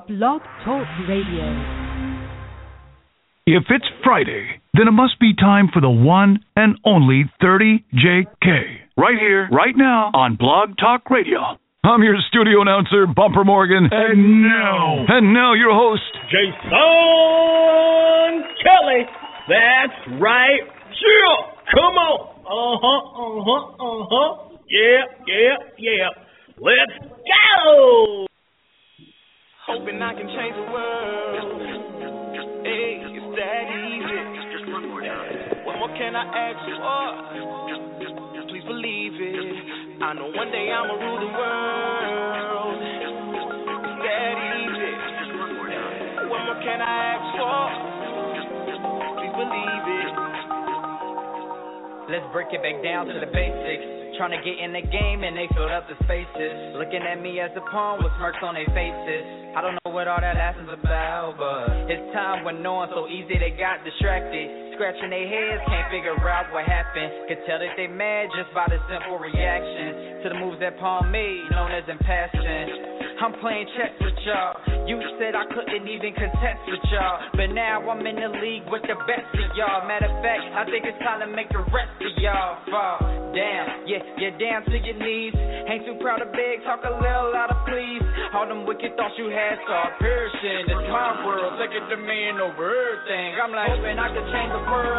Blog Talk Radio. If it's Friday, then it must be time for the one and only 30JK. Right here, right now, on Blog Talk Radio. I'm your studio announcer, Bumper Morgan. And now your host, Jason Kelly. That's right. Sure. Come on. Yeah. Let's go. Hoping I can change the world. Hey, it's that easy. Just one more time. What more can I ask for? Please believe it. I know one day I'ma rule the world. It's that easy. Just one more time. What more can I ask for? Please believe it. Let's break it back down to the basics. Trying to get in the game and they filled up the spaces. Looking at me as a pawn with smirks on their faces. I don't know what all that ass is about, but it's time when knowing so easy they got distracted. Scratching their heads, can't figure out what happened. Could tell that they mad just by the simple reaction to the moves that Paul made, known as impassioned. I'm playing chess with y'all. You said I couldn't even contest with y'all, but now I'm in the league with the best of y'all. Matter of fact, I think it's time to make the rest of y'all fall down. Yeah, you're down to your knees. Ain't too proud of beg, talk a little louder, please. All them wicked thoughts you had start piercing. It's my world, second to me and over everything. I'm like, hoping I could change the world.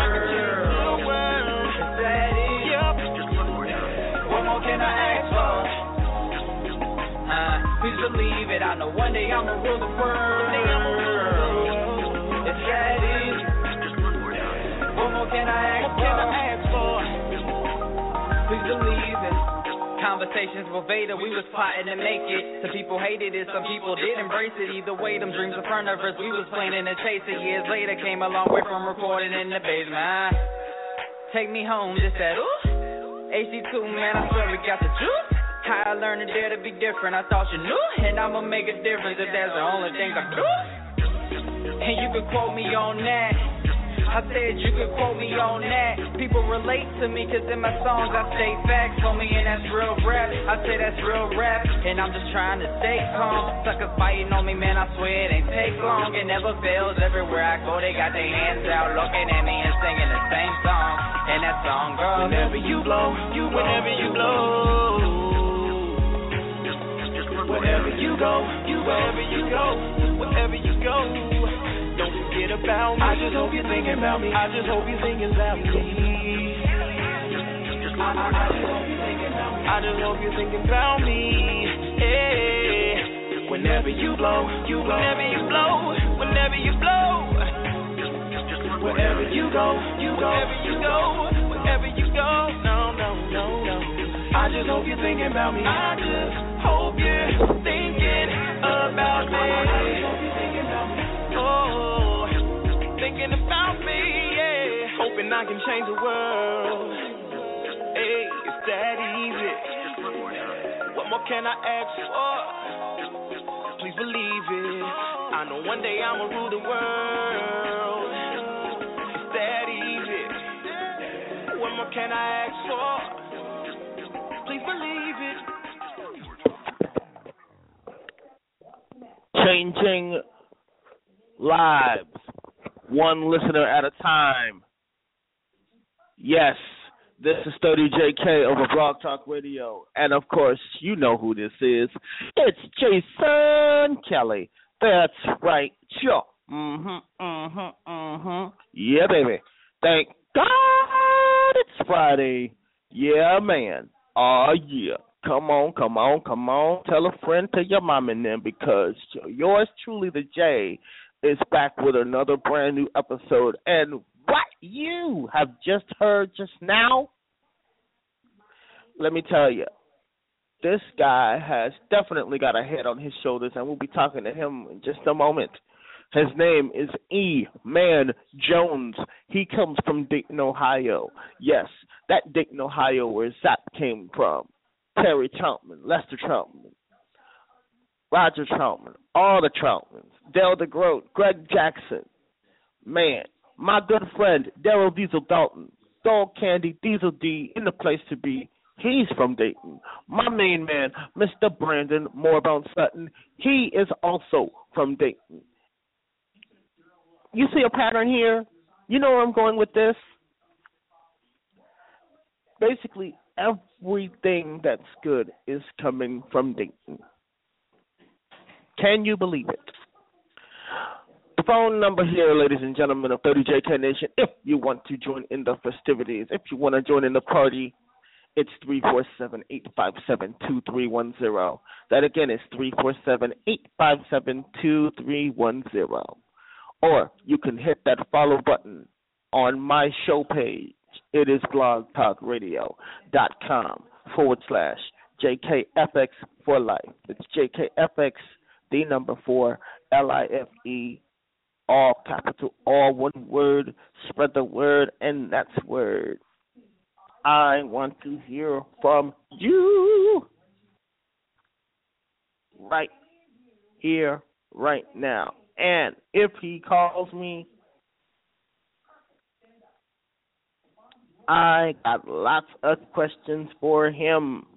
It's that easy. What more can I ask for? Please believe it, I know one day I'ma rule the world. It's that easy. What more can I ask for? Please believe it. Conversations with Vader, we was plotting to make it. Some people hated it, some people did embrace it. Either way, them dreams in front of us, we was planning to chase it. Years later, came a long way from recording in the basement. Take me home, just that ooh. AC2, man, I swear we got the juice. How I learned to dare to be different, I thought you knew. And I'ma make a difference if that's the only thing I do. And you could quote me on that. I said you could quote me on that. People relate to me cause in my songs I say facts on me, and that's real rap. I say that's real rap, and I'm just trying to stay calm. Suckers fighting on me, man, I swear it ain't take long. It never fails, everywhere I go they got their hands out, looking at me and singing the same song. And that song goes, whenever you blow, whenever you blow. Wherever you go, wherever you go, wherever you go, don't forget about me. I just hope you're thinking about me. I just hope you're thinking about me. I just hope you're thinking about me. Yeah. Whenever you blow, whenever you blow, whenever you blow. Wherever you go, wherever you go, wherever you go. No. I just hope you're thinking about me. I just hope you're thinking about me. Oh, thinking about me, yeah. Hoping I can change the world. Hey, it's that easy. What more can I ask for? Please believe it. I know one day I'ma rule the world. It's that easy. What more can I ask for? Please believe it. Changing lives, one listener at a time. Yes, this is 30JK over Blog Talk Radio. And, of course, you know who this is. It's Jason Kelly. That's right. Sure. Yeah, baby. Thank God it's Friday. Yeah, man. Oh, yeah. Come on. Tell a friend, tell your mom and them, because yours truly, the J, is back with another brand new episode. And what you have just heard just now, let me tell you, this guy has definitely got a head on his shoulders, and we'll be talking to him in just a moment. His name is E-Man Jones. He comes from Dayton, Ohio. Yes, that Dayton, Ohio where Zap came from. Terry Troutman, Lester Troutman, Roger Troutman, all the Troutmans, Dale DeGroat, Greg Jackson. Man, my good friend, Daryl Diesel Dalton, Dog Candy, Diesel D, in the place to be, He's from Dayton. My main man, Mr. Brandon Moorbound Sutton, he is also from Dayton. You see a pattern here? You know where I'm going with this? Basically, everything that's good is coming from Dayton. Can you believe it? The phone number here, ladies and gentlemen of 30JK Nation, if you want to join in the festivities, if you want to join in the party, it's 347-857-2310. That again is 347-857-2310. Or you can hit that follow button on my show page. It is blogtalkradio.com/JKFX for life. It's JKFX, the number 4, LIFE, all capital, all one word. Spread the word, and that's word. I want to hear from you right here, right now. And if he calls me, I got lots of questions for him.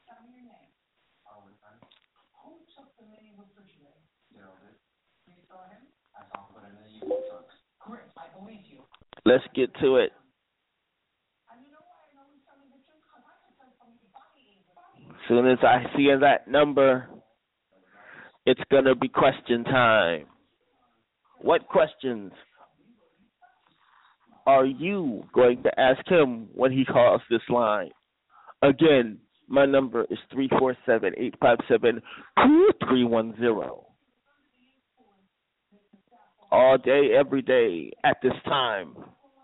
Let's get to it. As soon as I see that number, it's going to be question time. What questions are you going to ask him when he calls this line? Again, my number is 347-857-2310. All day, every day, at this time.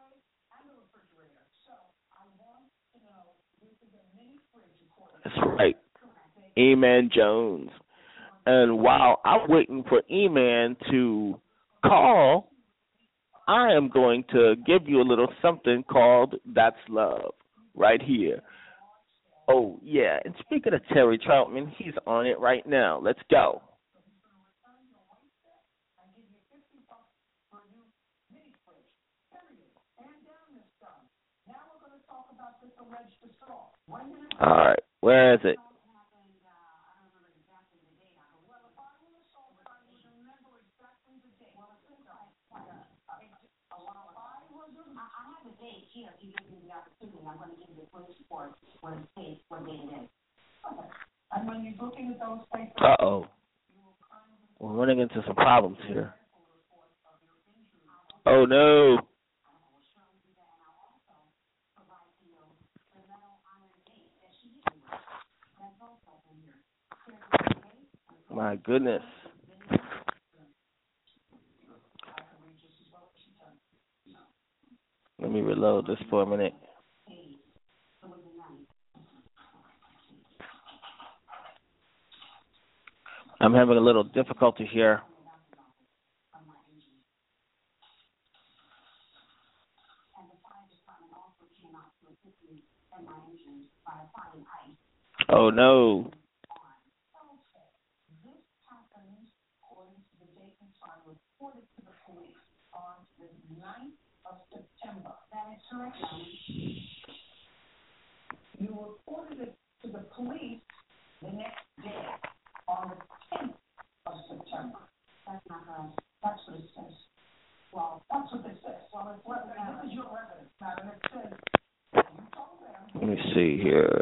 That's right. E-Man Jones. And while I'm waiting for E-Man to call, I am going to give you a little something called That's Love right here. Oh, yeah. And speaking of Terry Troutman, he's on it right now. Let's go. All right. Where is it? Uh-oh. We're running into some problems here. Oh, no. My goodness. Let me reload this for a minute. I'm having a little difficulty here. Oh, no. You reported it to the police the next day on the 10th of September. That's not right. That's what it says. Well, that's what it says. Well, this is your evidence, madam. It says you told them. Let me see here.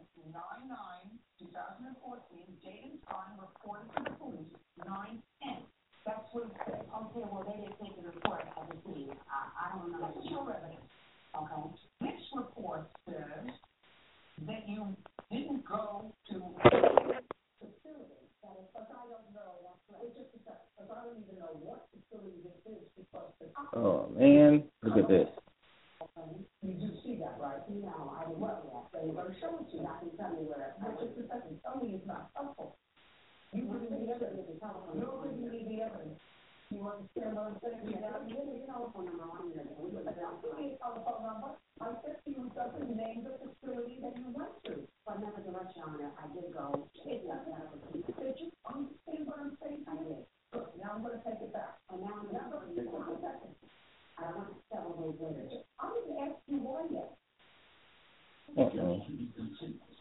9/9/2014, date and time reported to the police 9/10. That's what it says. Okay, well, they didn't take the report as a police. I don't know. This is your evidence. Okay. This report says that you didn't go to facility. Because I don't know. It's just because I don't even know what facility this is because oh, man. Look at this. You do see that, right? No, I don't know that. But I'm show it to you. I can tell you where. Just a second. Tell me it's not helpful. You really need evidence. You really need the evidence. You understand what I'm saying? You have a telephone number on there. Give me a telephone number. I said to you, doesn't name the facility that you went to. Well, nevertheless, Your Honor, I did go. Did you understand what I'm saying? I did. Good. Now I'm going to take it back. And now I'm going to take it back. I want to several days later. I'm going to ask you why yet.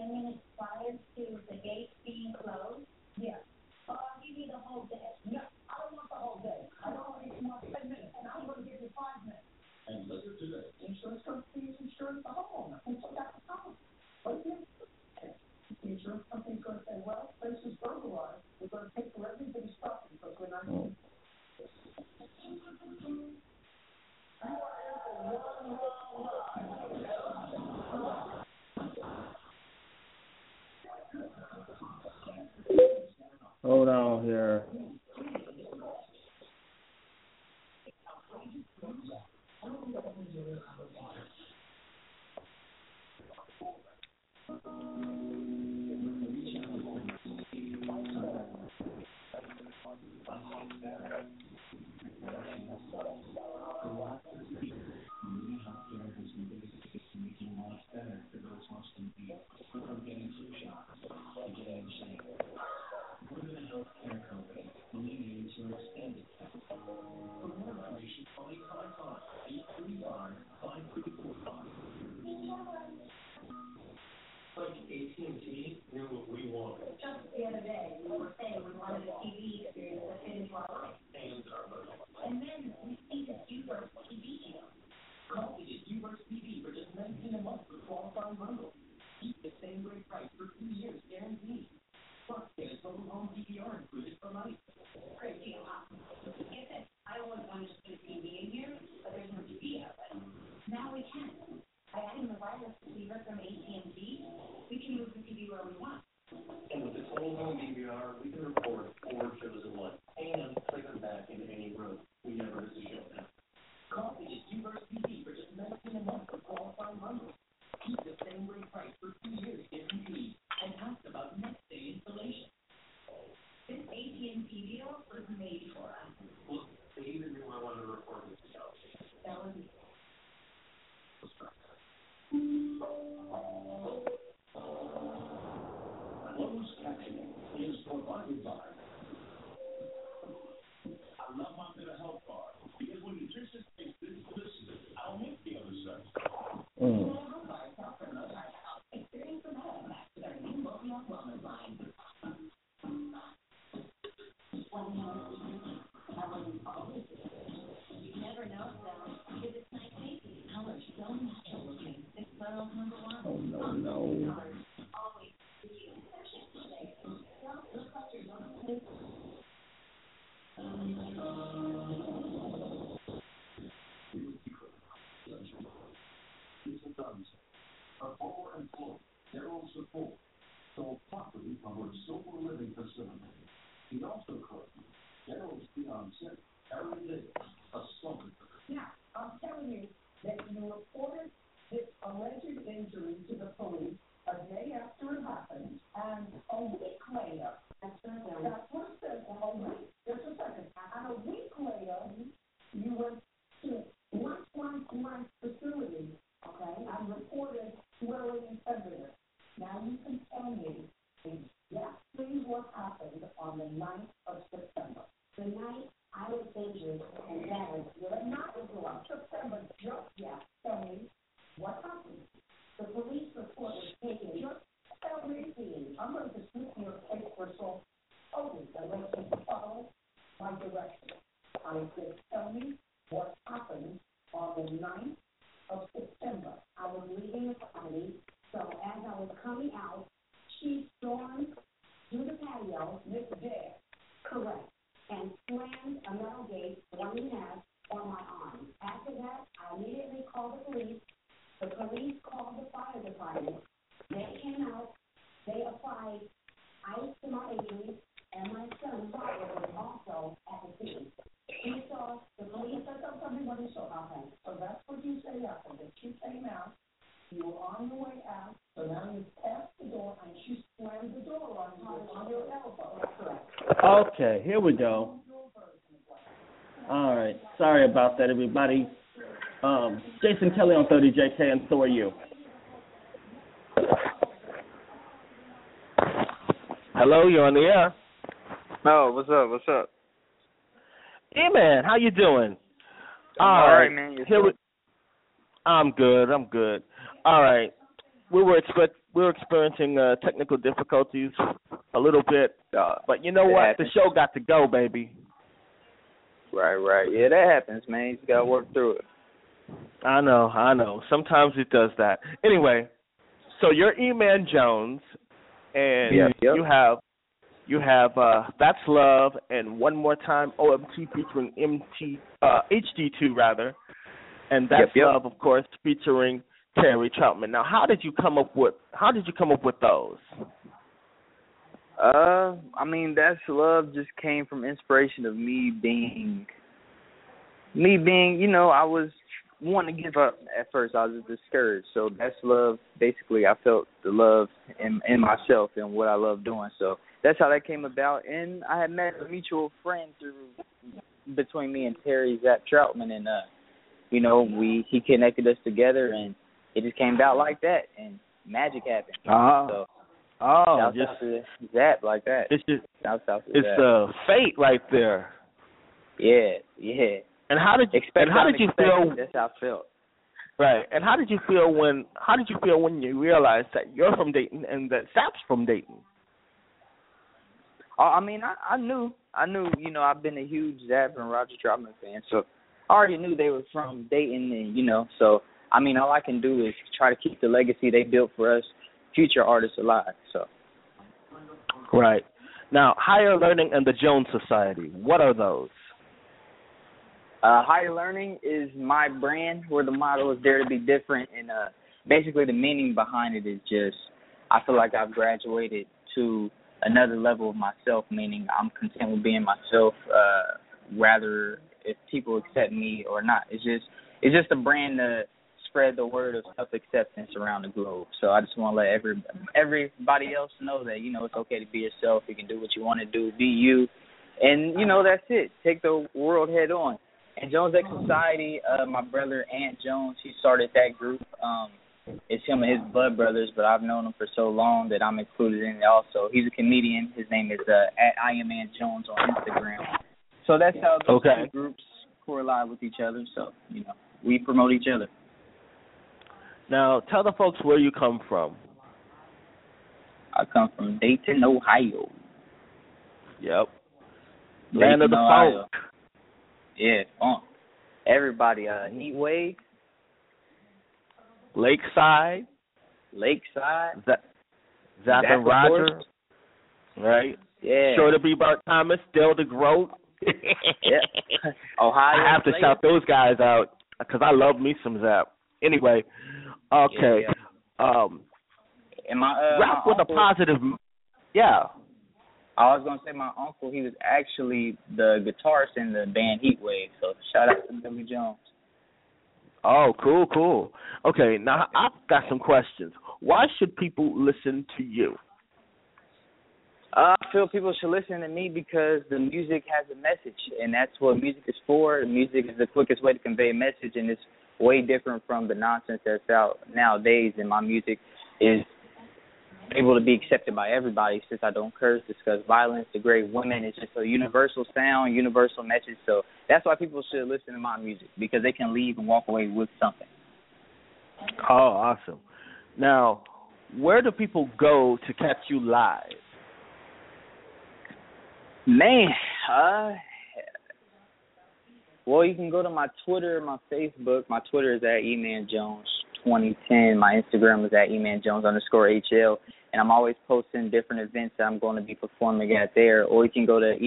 minutes prior to the gate being closed? Yeah. I'll give you the whole day. No, I don't want the whole day. I don't want you want 10 minutes, and I'm going to give you 5 minutes. And listen to this. Insurance company's insurance the homeowner. And so that's the problem. What do you do? The insurance company's going to say, well, place is burglarized. We're going to take for everybody's property because we're not going to. Hold on here. AT&T knew what we wanted. Just the other day, we were saying we wanted a TV experience that fit into our life. And our budget. And then we see this U-Verse TV deal. Call me at U-Verse TV for just $19 a month with qualifying bundle. Keep the same great price for 2 years, guaranteed. Plus, get a total home DVR included for life. Great deal, huh? Get this. I always wanted to put TV in here, but there's no TV outlet. Now we can. By adding the wireless receiver from AT&T, we can move the TV where we want. And with this whole home DVR, we can record 4 shows at once and play them back into any room. We never miss a show now. Call me at U-Verse TV for just $19 a month for qualifying bundles. Keep the same great price for 2 years guaranteed and ask about next day installation. This AT&T deal was made for us. Well, they even knew I wanted to record this show. That was it. Closed captioning is provided by I love my bit of health bar because when nutrition takes this, I'll make the other side. Experience the Max with our new Mobius Wellness line. You never know, though, because it's nice tasty. Colors so natural looking. Oh, no. Are poor and full, narrow support, sold property from Sober Living Facility. He also closed General's fiancé, Aaron Davis, a slumber. Yeah, I'm telling you that you reported this alleged injury to the police a day after it happened, and a week later, that's what it says, a week, just a second, and a week later, you went to one facility, okay, and reported swelling and tenderness. Now you can tell me exactly what happened on the 9th of September. The night I was injured, and that was not until September, just yet. Tell me what happened. The police report was taken. Just tell me. I'm going to dismiss your case for assault. Okay, I want you to follow my direction. I said, tell me what happened on the 9th of September. I was leaving the party, so as I was coming out, she stormed through the patio, Miss Dare, correct, and slammed a metal gate, 1.5, on my arm. After that, I immediately called the police. The police called the fire department. They came out. They applied ice to my injuries, and my son, Robert, was also at the scene. He saw the police. Tell me what he saw. Okay. So that's what you say happened. That she came out. You were on the way out. So now you passed the door, and she slammed the door on your elbow. That's correct. Okay, here we go. All right. Sorry about that, everybody. Jason Kelly on 30JK, and so are you. Hello, you're on the air. Oh, what's up? Hey, man, how you doing? All right, man. I'm good. All right. We were we're experiencing technical difficulties a little bit, but you know what? Happens. The show got to go, baby. Right. Yeah, that happens, man. You just gotta work through it. I know. Sometimes it does that. Anyway, so you're E-Man Jones, and Yep. you have That's Love and One More Time OMT featuring HD2 rather, and That's Yep. Love, of course, featuring Terry Troutman. Now, how did you come up with those? I mean, That's Love just came from inspiration of me being, I was wanting to give up at first. I was discouraged. So That's Love, basically, I felt the love in myself and what I love doing. So that's how that came about. And I had met a mutual friend between me and Terry, Zach Troutman, and, he connected us together, and it just came about like that, and magic happened. So, just to Zap like that. It's just South it's fate right there. Yeah. And how did you feel? That's how I felt. Right. And how did you feel when you realized that you're from Dayton and that Zap's from Dayton? I mean, I knew. I've been a huge Zap and Roger Troutman fan, so I already knew they were from Dayton, and so I mean, all I can do is try to keep the legacy they built for us, future artists alive. So. Right. Now, Higher Learning and the Jones Society, what are those? Higher Learning is my brand, where the motto is Dare to Be Different, and basically the meaning behind it is just I feel like I've graduated to another level of myself, meaning I'm content with being myself, rather if people accept me or not. It's just a brand to spread the word of self-acceptance around the globe. So I just want to let everybody else know that, it's okay to be yourself. You can do what you want to do, be you. And, that's it. Take the world head on. And Jones X Society, my brother Ant Jones, he started that group. It's him and his blood brothers, but I've known him for so long that I'm included in it also. He's a comedian. His name is @IamAnt Jones on Instagram. So that's how those two groups correlate with each other. So, we promote each other. Now, tell the folks where you come from. I come from Dayton, Ohio. Yep. Dayton, Land of the Ohio. funk. Yeah, funk. Everybody, Heat Wave. Lakeside. Zap and Roger. Right? Yeah. Sure to be Bart Thomas, Dale DeGroat. Yeah. Ohio. I have to shout those guys out because I love me some Zap. Anyway, okay. Yeah. And rap with uncle, a positive. Yeah. I was going to say my uncle, he was actually the guitarist in the band Heat Wave. So shout out to Billy Jones. Oh, cool. Okay, now I've got some questions. Why should people listen to you? I feel people should listen to me because the music has a message, and that's what music is for. Music is the quickest way to convey a message, and it's way different from the nonsense that's out nowadays. And my music is able to be accepted by everybody since I don't curse, discuss violence, degrade women. It's just a universal sound, universal message. So that's why people should listen to my music, because they can leave and walk away with something. Oh, awesome. Now, where do people go to catch you live? Man, well, you can go to my Twitter, my Facebook. My Twitter is @emanjones2010. My Instagram is @emanjones_HL. And I'm always posting different events that I'm going to be performing at there. Or you can go to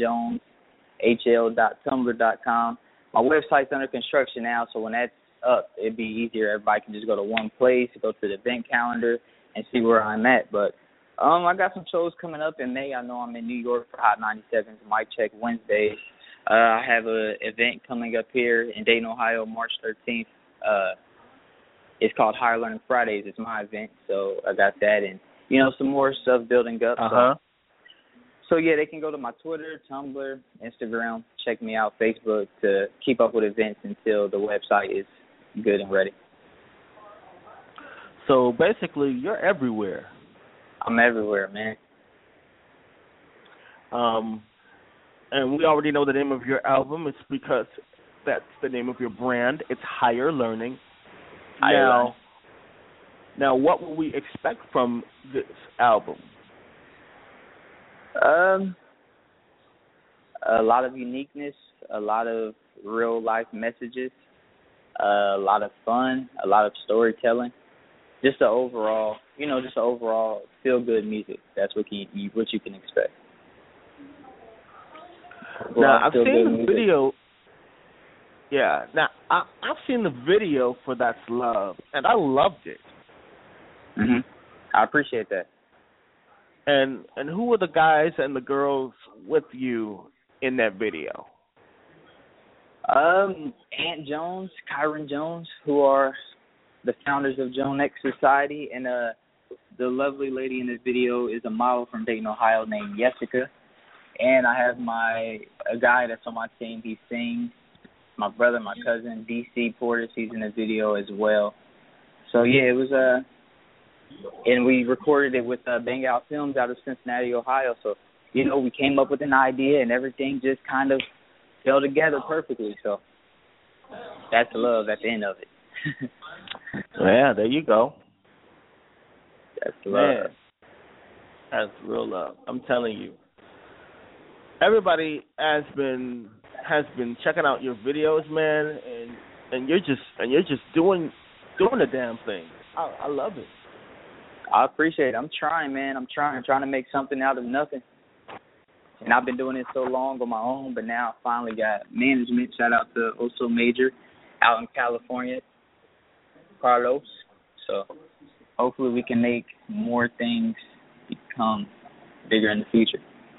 emanjoneshl.tumblr.com. My website's under construction now, so when that's up, it'd be easier. Everybody can just go to one place, go to the event calendar, and see where I'm at. But I got some shows coming up in May. I know I'm in New York for Hot 97's Mic Check Wednesdays. I have an event coming up here in Dayton, Ohio, March 13th. It's called Higher Learning Fridays. It's my event, so I got that. And, some more stuff building up. So, yeah, they can go to my Twitter, Tumblr, Instagram, check me out, Facebook, to keep up with events until the website is good and ready. So, basically, you're everywhere. I'm everywhere, man. And we already know the name of your album. It's because that's the name of your brand. It's Higher Learning. Now, what will we expect from this album? A lot of uniqueness, a lot of real life messages, a lot of fun, a lot of storytelling. Just the overall, feel good music. That's what you can expect. Now, I've seen the video. Yeah. Now, I've seen the video for That's Love, and I loved it. I appreciate that. And who were the guys and the girls with you in that video? Aunt Jones, Kyron Jones, who are the founders of Joan X Society, and the lovely lady in this video is a model from Dayton, Ohio, named Jessica. And I have a guy that's on my team. He sings. My brother, my cousin, DC Portis, he's in the video as well. So yeah, it was and we recorded it with Bang Out Films out of Cincinnati, Ohio. So we came up with an idea, and everything just kind of fell together perfectly. So that's love at the end of it. Yeah, there you go. That's love. Man, that's real love. I'm telling you. Everybody has been checking out your videos, man, and you're just doing the damn thing. I love it. I appreciate it. I'm trying, man. I'm trying to make something out of nothing. And I've been doing it so long on my own, but now I finally got management. Shout out to Oso Major out in California, Carlos. So hopefully we can make more things become bigger in the future.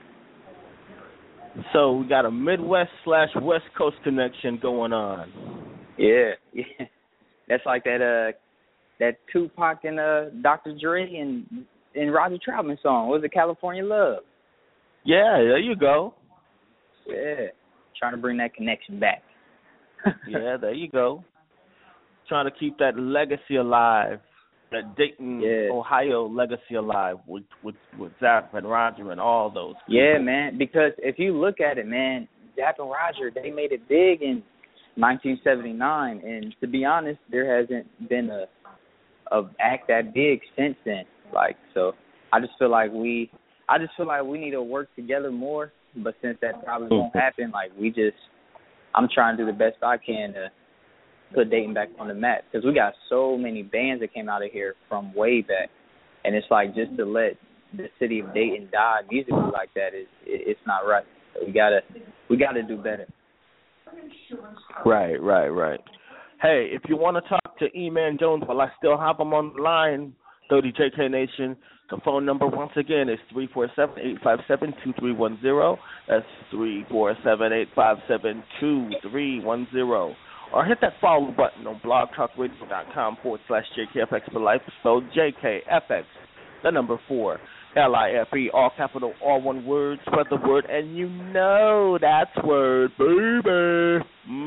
So we got a Midwest/West Coast connection going on. Yeah. That's like that Tupac and Dr. Dre and Roger Troutman song. What was it, California Love? Yeah, there you go. Yeah, trying to bring that connection back. Yeah, there you go. Trying to keep that legacy alive, that Dayton, Ohio legacy alive with Zapp and Roger and all those people. Yeah, man, because if you look at it, man, Zapp and Roger, they made it big in 1979, and to be honest, there hasn't been a act that big since then. Like, so I just feel like we need to work together more, but since that probably won't happen, like I'm trying to do the best I can to put Dayton back on the map, because we got so many bands that came out of here from way back, and it's like just to let the city of Dayton die musically like that it's not right. So we gotta do better. Right. Hey, if you want to talk to E-Man Jones while I still have him on the line, 30JK Nation, the phone number once again is 347-857-2310. That's 347-857-2310. Or hit that follow button on blogtalkradio.com/JKFX for life, spelled JKFX, the number 4, LIFE, all capital, all one word, spread the word, and you know that's word, baby.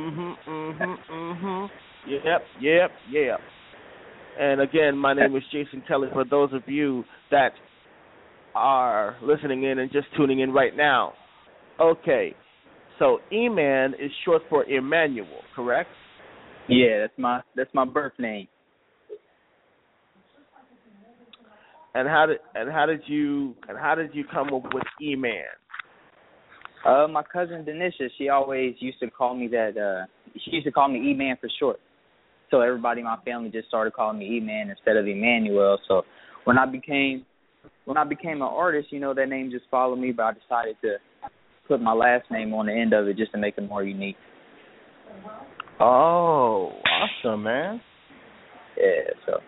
Yep. And again, my name is Jason Kelly, for those of you that are listening in and just tuning in right now. Okay, so E-Man is short for Emmanuel, correct? Yeah, that's my birth name. And how did you come up with E-Man? My cousin Denisha, she always used to call me that. She used to call me E-Man for short. So everybody in my family just started calling me E-Man instead of Emmanuel. So when I became an artist, that name just followed me. But I decided to put my last name on the end of it just to make it more unique. Oh, awesome, man. Yeah, so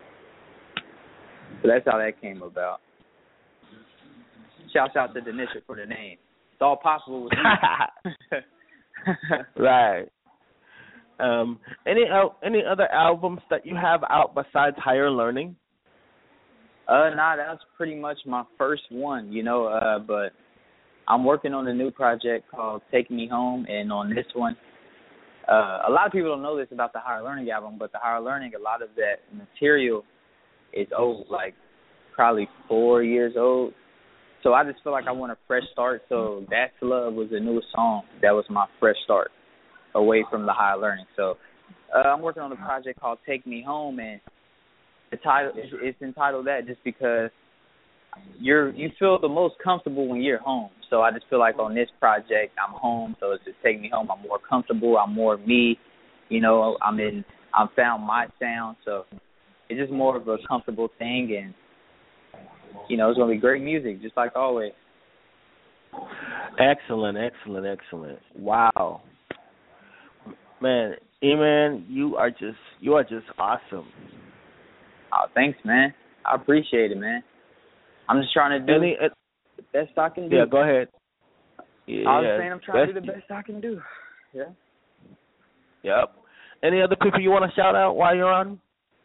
that's how that came about. Shout out to Denisha for the name. It's all possible with me. Right. Any other albums that you have out besides Higher Learning? Nah, that was pretty much my first one, but I'm working on a new project called Take Me Home, and on this one, a lot of people don't know this about the Higher Learning album, but the Higher Learning, a lot of that material is old, like probably 4 years old. So I just feel like I want a fresh start. So That's Love was the newest song. That was my fresh start away from the Higher Learning. So I'm working on a project called Take Me Home, and the title it's entitled that just because you feel the most comfortable when you're home. So I just feel like on this project I'm home, so it's just taking me home. I'm more comfortable. I'm more me. You know, I'm found my sound, so it's just more of a comfortable thing, and you know, it's gonna be great music, just like always. Excellent. Wow, man, E-Man, you are just awesome. Oh, thanks, man. I appreciate it, man. I'm just trying to do the best I can do. Yeah, go ahead. Yeah, I was saying I'm trying to do the best I can do. Yeah. Yep. Any other people you want to shout out while you're on?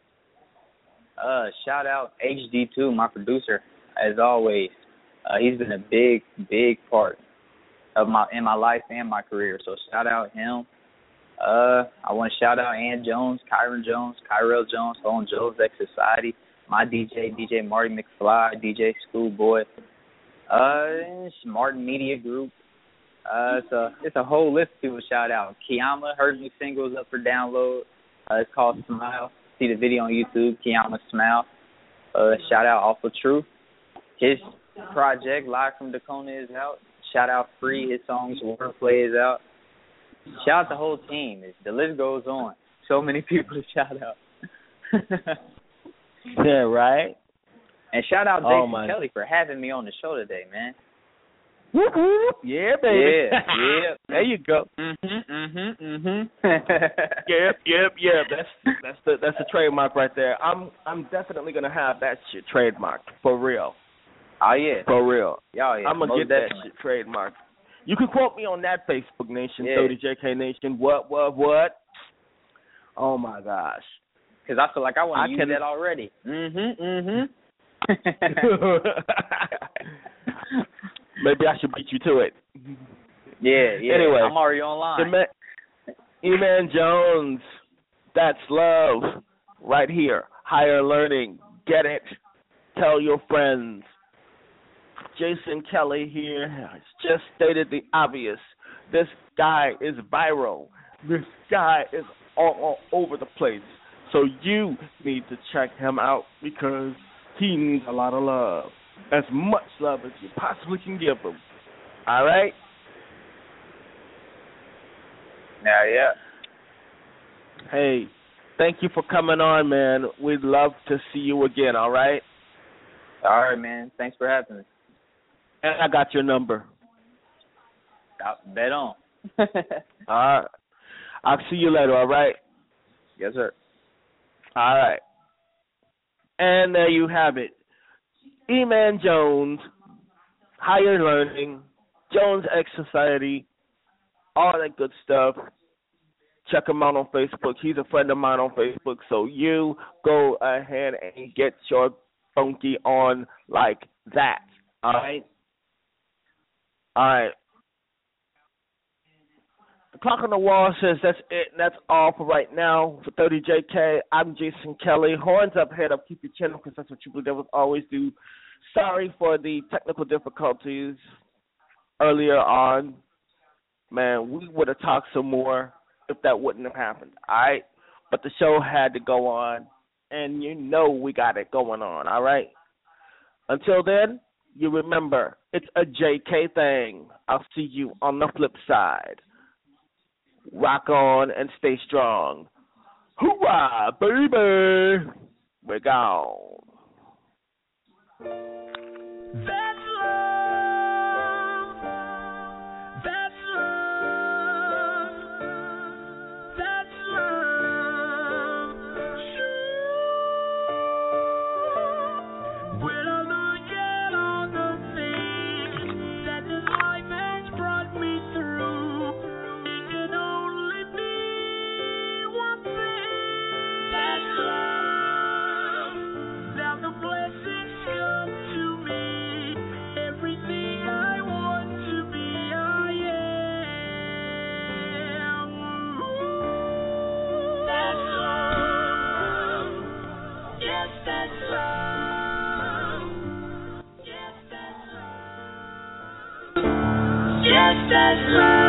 Shout out HD2, my producer, as always. He's been a big part of my life and my career. So shout out him. I want to shout out Ann Jones, Kyron Jones, Kyrell Jones, Home Jones, X Society, my DJ Marty McFly, DJ Schoolboy, Martin Media Group. It's a whole list of people to shout out. Kiyama, her new single is up for download. It's called Smile. See the video on YouTube, Kiyama Smile. Shout out Awful Truth. His project, Live from Dakota, is out. Shout out Free. His songs, Wordplay, is out. Shout out the whole team. The list goes on. So many people to shout out. Yeah, right? And shout out Jason Kelly for having me on the show today, man. Yeah, baby. Yeah. There you go. Yep. That's a trademark right there. I'm definitely gonna have that shit trademarked for real. Oh yeah. For real. Yeah, I'm gonna get that shit trademarked. You can quote me on that, Facebook Nation, 30JK Nation. What? Oh my gosh. Because I feel like I want to use that already. Maybe I should beat you to it. Yeah. Anyway, I'm already online. E-Man Jones, that's love right here. Higher learning. Get it. Tell your friends. Jason Kelly here has just stated the obvious. This guy is viral. This guy is all over the place. So you need to check him out because he needs a lot of love. As much love as you possibly can give him. All right? Yeah. Hey, thank you for coming on, man. We'd love to see you again, all right? All right, man. Thanks for having me. And I got your number. Bet on. All right. I'll see you later, all right? Yes, sir. All right. And there you have it. E-Man Jones, Higher Learning, Jones X Society, all that good stuff. Check him out on Facebook. He's a friend of mine on Facebook, so you go ahead and get your funky on like that. All right? All right. The clock on the wall says that's it, and that's all for right now. For 30JK, I'm Jason Kelly. Horns up, head up, keep your chin up, because that's what True Blue Devils always do. Sorry for the technical difficulties earlier on. Man, we would have talked some more if that wouldn't have happened, all right? But the show had to go on, and you know we got it going on, all right? Until then, you remember, it's a JK thing. I'll see you on the flip side. Rock on and stay strong. Hoorah, baby! We're gone. That's love. That's love. That's love. When I look at all the things that this life has brought me through, it can only be one thing. That's love. Now the blessings come to me. Everything I want to be, I am. That's love. Yes, that's love. Yes, that's love. Yes, that's love.